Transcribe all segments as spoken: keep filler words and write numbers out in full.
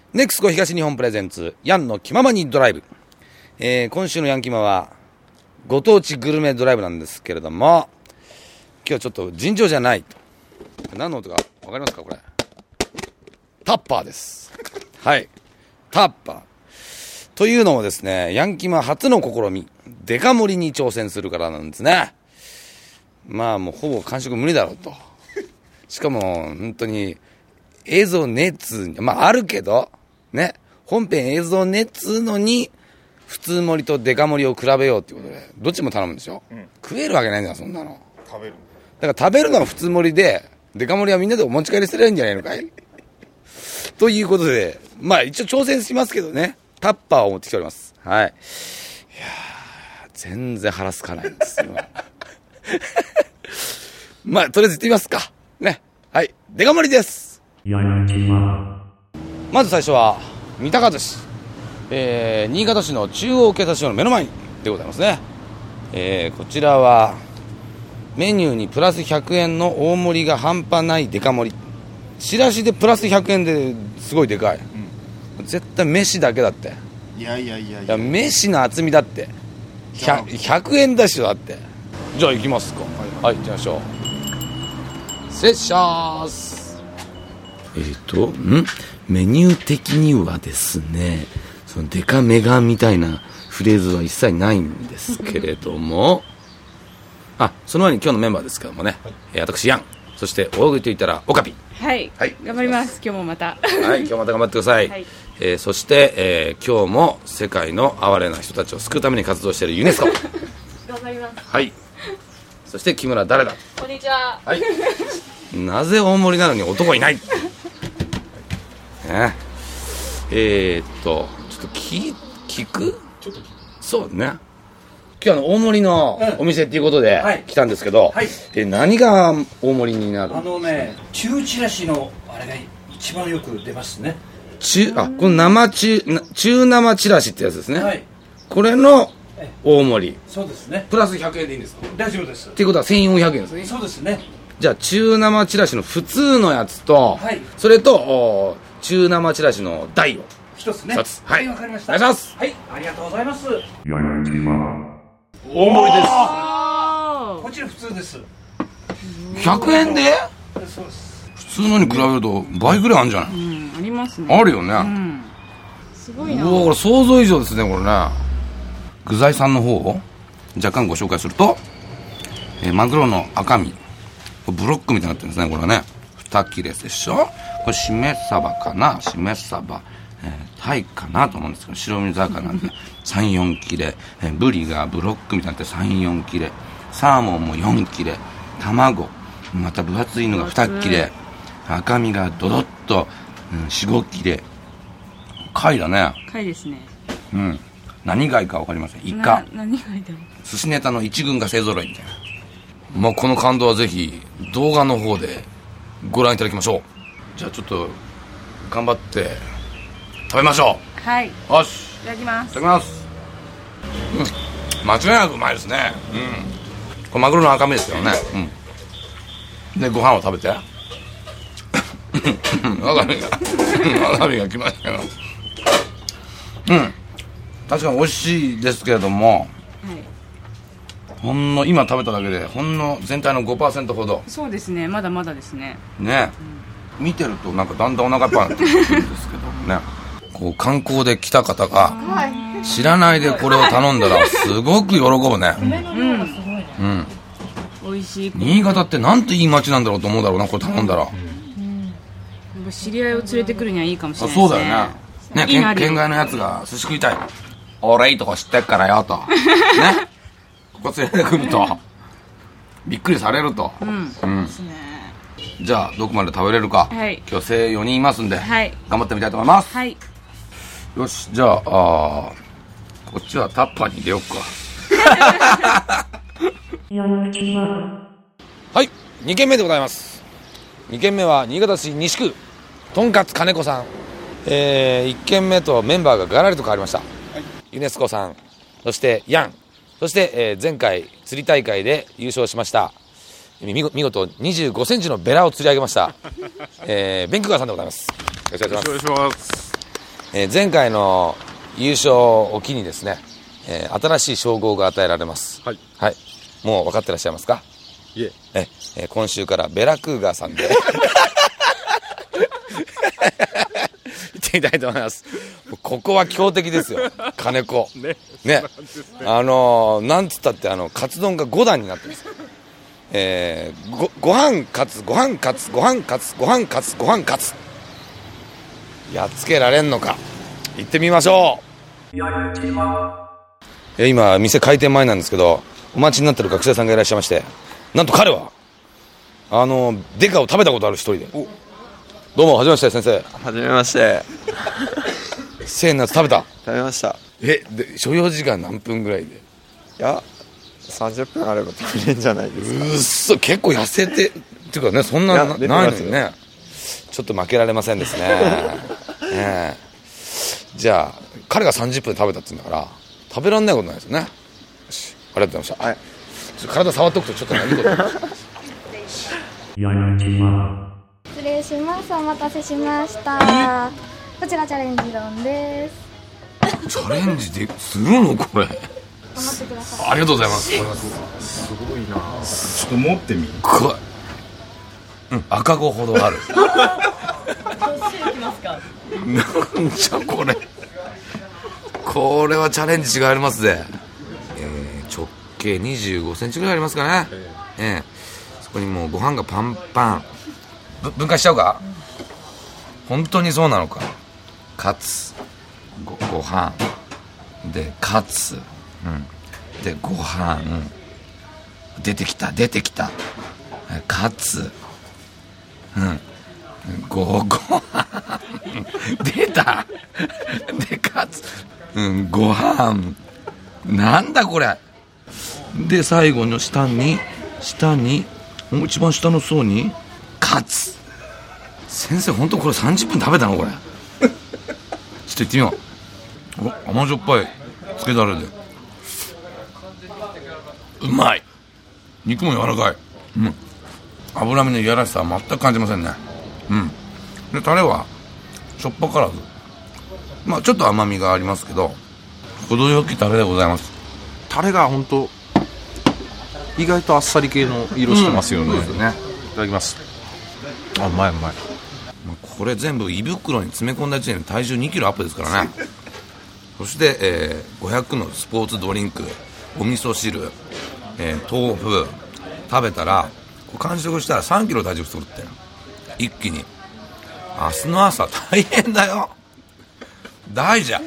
ネクスコ東日本プレゼンツヤンの気ままにドライブ、えー、今週のヤンキマはご当地グルメドライブなんですけれども、今日はちょっと尋常じゃないと。何の音か分かりますか？これタッパーです。はい、タッパーというのもですね、ヤンキマ初の試み、デカ盛りに挑戦するからなんですね。まあもうほぼ完食無理だろうと。しかも本当に映像ねっつう、まああるけどね、本編映像ねっつうのに普通盛りとデカ盛りを比べようっていうことでどっちも頼むんですよ、うん、食えるわけないんだよそんなの。 食べるだから食べるのは普通盛りで、デカ盛りはみんなでお持ち帰りすればいいんじゃないのかいということで、まあ一応挑戦しますけどね、タッパーを持ってきております。はい。いやー全然腹すかないんですよまあとりあえず行ってみますかね。はい、デカ盛りです。まず最初は三鷹寿司、えー、新潟市の中央警察署の目の前にでございますね。えー、こちらはメニューにプラスひゃくえんの大盛りが半端ないデカ盛り、チラシでプラスひゃくえんですごいでかい、うん、絶対飯だけだって。 いやいやいやいや、 いや飯の厚みだって ひゃく, ひゃくえんだしだって。じゃあ行きますか。はい、はい、行ってみましょう。失礼します。えーとんメニュー的にはですね、そのデカメガみたいなフレーズは一切ないんですけれどもあ、その前に今日のメンバーですけどもね、はい、えー、私ヤン、そして大食いといったらオカピ。 はい、はい、頑張ります。今日もまたはい、今日また頑張ってください、はい、えー、そして、えー、今日も世界の哀れな人たちを救うために活動しているユネスコ頑張ります。 はい。そして木村誰だ。 こんにちは。 はいなぜ大盛りなのに男いないね。えー、っとちょっと聞聞くちょっと聞くそうね。今日は大盛りのお店っていうことで来たんですけど、はいはい、え何が大盛りになるんですか？ あのね、中チラシのあれが一番よく出ますね。 中あこの生中中生チラシってやつですね、はい、これの大盛り。 そうですね。 プラスひゃくえんでいいんですか？ 大丈夫です。 っていうことはせんよんひゃくえんですね。 そうですね。 じゃあ中生チラシの普通のやつと、はい、それと中生チラシの大を一つね。 一つ。 はい、わかりました。 お願いします。 はい、ありがとうございます。 大盛りです。 こちら普通です。 ひゃくえんで？ そうです。 普通のに比べると倍ぐらいあるんじゃない？ うん、ありますね。 あるよね。 うん、すごいな。 うわ、これ想像以上ですね、これね。具材さんの方を若干ご紹介すると、えー、マグロの赤身、ブロックみたいになってるんですね、これはね。に切れでしょ。これしめ鯖かな、しめ鯖、えー、タイかなと思うんですけど、白身魚なんでさん、よん切れ、えー、ブリがブロックみたいになってさん、よん切れ、サーモンもよん切れ、卵また分厚いのがに切れ、赤身がドドッと、うん、よん、ご切れ。貝だね。 貝ですね。 うん。何貝か分かりません。イカ。 何貝だろう。 寿司ネタの一軍が勢ぞろいみたいな。まあ、この感動はぜひ動画の方でご覧いただきましょう。じゃあちょっと頑張って食べましょう。はい、 よし、 いただきます。 いただきます。うん、間違いなくうまいですね。うん、これマグロの赤身ですよね。うん、でご飯を食べてわかめがわかめがきましたよ。うん、確かに美味しいですけれども、はい、ほんの今食べただけでほんの全体の ごパーセント ほど。 そうですね、まだまだですね。 ね、うん、見てるとなんかだんだんお腹いっぱいになってくるんですけどねこう観光で来た方が知らないでこれを頼んだらすごく喜ぶね。 梅の量がすごいね。うん、美味しい。 新潟ってなんていい街なんだろうと思うだろうな、これ頼んだら。 うんうん、知り合いを連れてくるにはいいかもしれないですね。 あ、そうだよね。ね、県, 県外のやつが寿司食いたい、俺いいとこ知ってっからよとね、ここ連れてくるとびっくりされると。うん、うんですね。じゃあどこまで食べれるか、はい、今日精よにんいますんで、はい、頑張ってみたいと思います。はい、よし、じゃあ、あこっちはタッパーに入れよっかはい、に軒目でございます。に軒目は新潟市西区とんかつ金子さん。えー、いっ軒目とメンバーがガラリと変わりました、はい、ユネスコさん、そしてヤン、そして、えー、前回釣り大会で優勝しました見事にじゅうごセンチのベラを釣り上げました、えー、ベンクガーさんでございます。よろしくお願いします。 えー、前回の優勝を機にですね、えー、新しい称号が与えられます。 はい、 はい、もう分かってらっしゃいますか？ いええ、えー、今週からベラクーガーさんで行ってみたいと思います。ここは強敵ですよ、金子ね, ね, ねあのー、なんつったってあのカツ丼がご段になってます。えー、ご, ご飯カツご飯カツご飯カツご飯カツご飯カツやっつけられんのか、行ってみましょう。え今店開店前なんですけど、お待ちになってる学生さんがいらっしゃいまして、なんと彼はあのデカを食べたことある一人で。どうもはじめまして。先生はじめまして。 せん夏食べた？ 食べました。 えで所要時間何分ぐらいで？ いやさんじゅっぷんあれば食べれんじゃないですか。 うっそ、結構痩せてっていうかね、そんななないのにね、ちょっと負けられませんですね。ねじゃあ彼がさんじゅっぷんで食べたって言うんだから食べられないことないですよね。よし、ありがとうございました。はい、ちょっと体触っとくとちょっといいこと失礼します。お待たせしました。こちらチャレンジ丼です。 チャレンジでするのこれ？ 頑張ってください。 ありがとうございます。 すごいな。ちょっと持ってみ。 こうん、赤子ほどある。なんじゃこれ。これはチャレンジ違いありますぜ。えー、直径にじゅうごセンチぐらいありますかね。えーえー、そこにもうご飯がパンパン。ぶ分解しちゃうか？本当にそうなのか。カツ、ご, ご飯でカツ、うん、でご飯出てきた出てきたカツ、うん、ごご飯出たでカツ、うん、ご飯なんだこれで最後の下に下に一番下の層にカツ。先生本当これさんじゅっぷん食べたのこれ？ちょっと行ってみよう。お甘じょっぱいつけだれでうまい。肉も柔らかい。うん、脂身のいやらしさは全く感じませんね。うんでタレはしょっぱからず、まあちょっと甘みがありますけど程よきタレでございます。 タレが本当意外とあっさり系の色してますよね。 うん、そうですよね。 いただきます。あ、うまいうまい。 これ全部胃袋に詰め込んだ時点で体重にキロアップですからね。そして、えー、ごひゃくのスポーツドリンク、お味噌汁、えー、豆腐食べたら完食したらさんキロ体重太るって一気に。明日の朝大変だよ大じゃ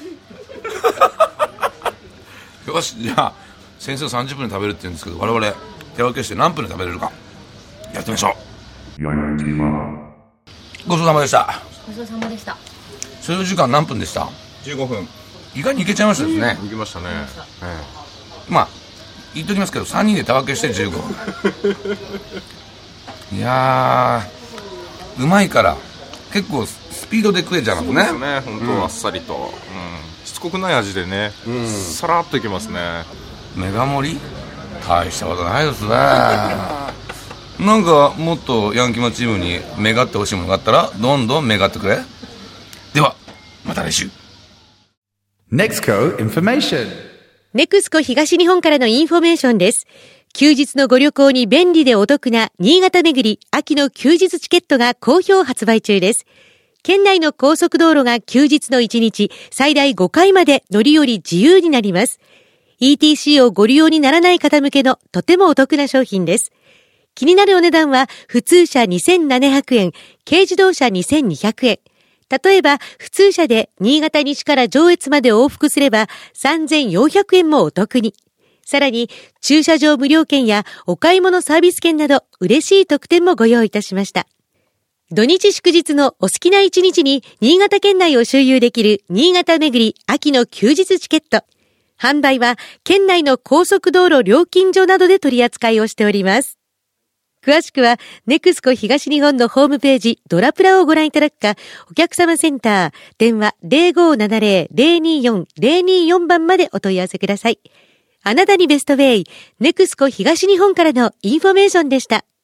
よし、じゃあ先生さんじゅっぷんで食べるって言うんですけど、我々手分けして何分で食べれるかやってみましょう。ごちそうさまでした。 ごちそうさまでした。 所要時間何分でした？ じゅうごふん。 意外にいけちゃいましたですね。 いきましたね。 ええ、まあ言っときますけどさんにんで手分けしてじゅうごふんいやーうまいから結構スピードで食えちゃいますね。 そうですね、本当あっさりと、うん、しつこくない味でね、うん、さらっといけますね。 メガ盛り大したことないですねなんかもっとヤンキマチームにメガってほしいものがあったらどんどんメガってくれ。ではまた来週。 ネクスコ Information。 ネクスコ東日本からのインフォメーションです。休日のご旅行に便利でお得な新潟巡り秋の休日チケットが好評発売中です。県内の高速道路が休日のいちにち最大ごかいまで乗り降り自由になります。イーティーシー をご利用にならない方向けのとてもお得な商品です。気になるお値段は普通車にせんななひゃくえん、軽自動車にせんにひゃくえん。例えば普通車で新潟西から上越まで往復すればさんぜんよんひゃくえんもお得に。さらに駐車場無料券やお買い物サービス券など嬉しい特典もご用意いたしました。土日祝日のお好きな一日に新潟県内を周遊できる新潟巡り秋の休日チケット。販売は県内の高速道路料金所などで取り扱いをしております。詳しくはネクスコ東日本のホームページドラプラをご覧いただくか、お客様センター電話 ゼロごーななゼロ ゼロにーよん ゼロにーよん 番までお問い合わせください。あなたにベストウェイ、ネクスコ東日本からのインフォメーションでした。